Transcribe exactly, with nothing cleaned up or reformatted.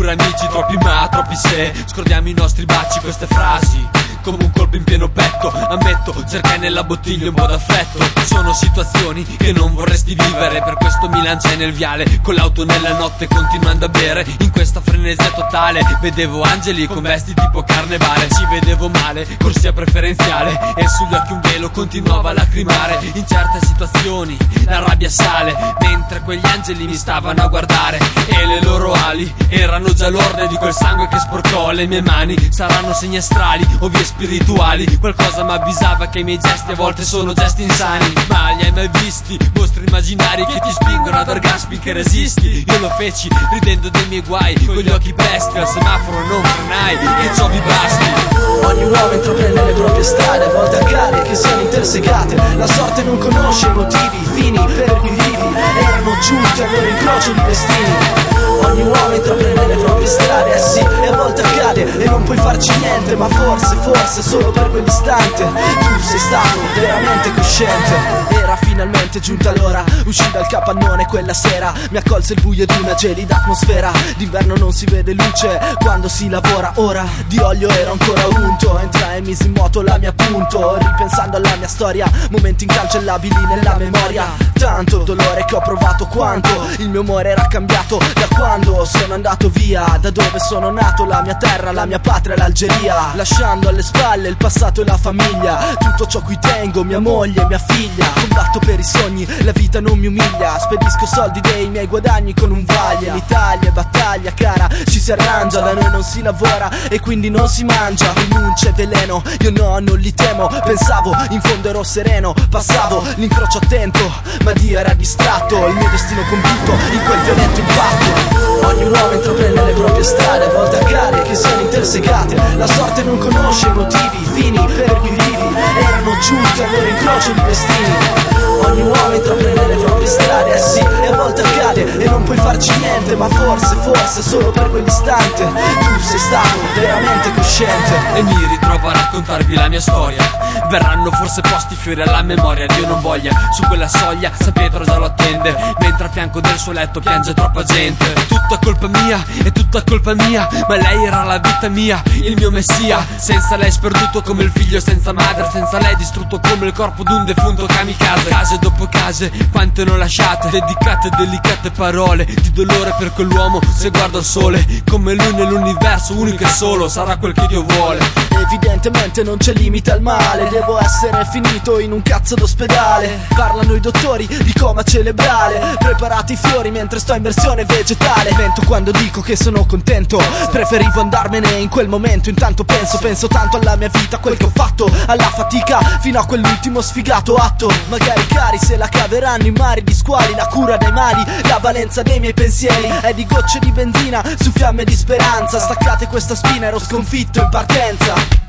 pure amici, troppi ma, troppi se. Scordiamo i nostri baci, queste frasi come un colpo in pieno petto. Ammetto, cercai nella bottiglia un po' d'affetto. Sono situazioni che non vorresti vivere, per questo mi lanciai nel viale con l'auto nella notte, continuando a bere in questa frenesia totale. Vedevo angeli con vesti tipo carnevale, ci vedevo male, corsia preferenziale, e sugli occhi un velo continuava a lacrimare. In certe situazioni la rabbia sale, mentre quegli angeli mi stavano a guardare, e le loro ali erano già lorde di quel sangue che sporcò le mie mani. Saranno segni astrali o vie spirituali, qualcosa mi avvisava che i miei gesti a volte sono gesti insani. Ma li hai mai visti? Mostri immaginari che ti spingono ad orgasmi che resisti. Io lo feci ridendo dei miei guai, con gli occhi pesti al semaforo non frenai, che ciò vi basti. Ogni uomo intraprende le proprie strade, a volte accade che siano intersecate. La sorte non conosce i motivi, i fini per cui vivi erano giunti al loro incrocio di destini. Ogni uomo intraprende le proprie strade, eh sì, e a volte accade e non puoi farci niente, ma forse, forse solo per quell'istante tu sei stato veramente cosciente. Era finalmente giunta l'ora, uscì dal capannone quella sera, mi accolse il buio di una gelida atmosfera. D'inverno non si vede luce quando si lavora, ora di olio ero ancora unto. Entrai e misi in moto la mia punto, ripensando alla mia storia, momenti incancellabili nella memoria. Tanto dolore che ho provato, quanto il mio umore era cambiato da quando sono andato via, da dove sono nato, la mia terra, la mia patria, l'Algeria. Lasciando alle spalle il passato e la famiglia, tutto ciò cui tengo, mia moglie, mia figlia. Combatto per i sogni, la vita non mi umiglia, spedisco soldi dei miei guadagni con un vaglia. L'Italia è battaglia cara, ci si arrangia, da noi non si lavora e quindi non si mangia. Rinuncia e veleno, io no, non li temo. Pensavo, in fondo ero sereno, passavo l'incrocio attento, ma Dio era distratto, il mio destino compiuto in quel violento impatto. Ogni uomo intraprende le proprie strade, a volte accade che siano intersecate. La sorte non conosce i motivi, i fini per cui vivi erano giunti al loro incrocio di destini. Ogni uomo intraprende le proprie strade, eh sì, e a volte accade e non puoi farci niente, ma forse, forse solo per quell'istante tu sei stato veramente cosciente. E mi ritrovo a raccontarvi la mia storia, verranno forse posti fiori alla memoria. Dio non voglia, su quella soglia San Pietro già lo attende, mentre a fianco del suo letto piange troppa gente. Tutta colpa mia, è tutta colpa mia, ma lei era la vita mia, il mio messia. Senza lei sperduto come il figlio senza madre, senza lei distrutto come il corpo d'un defunto kamikaze. Case dopo case, quante non lasciate, dedicate delicate parole di dolore per quell'uomo. Se guardo il sole, come lui nell'universo, unico e solo, sarà quel che Dio vuole. Evidentemente non c'è limite al male, devo essere finito in un cazzo d'ospedale. Parlano i dottori di coma cerebrale, preparati i fiori mentre sto in versione vegetale. Mento quando dico che sono contento, preferivo andarmene in quel momento. Intanto penso, penso tanto alla mia vita, quel che ho fatto, alla fatica, fino a quell'ultimo sfigato atto. Magari cari se la caveranno i mari di squali, la cura dei mali, la valenza dei miei pensieri è di gocce di benzina su fiamme di speranza. Staccate questa spina, ero sconfitto in partenza.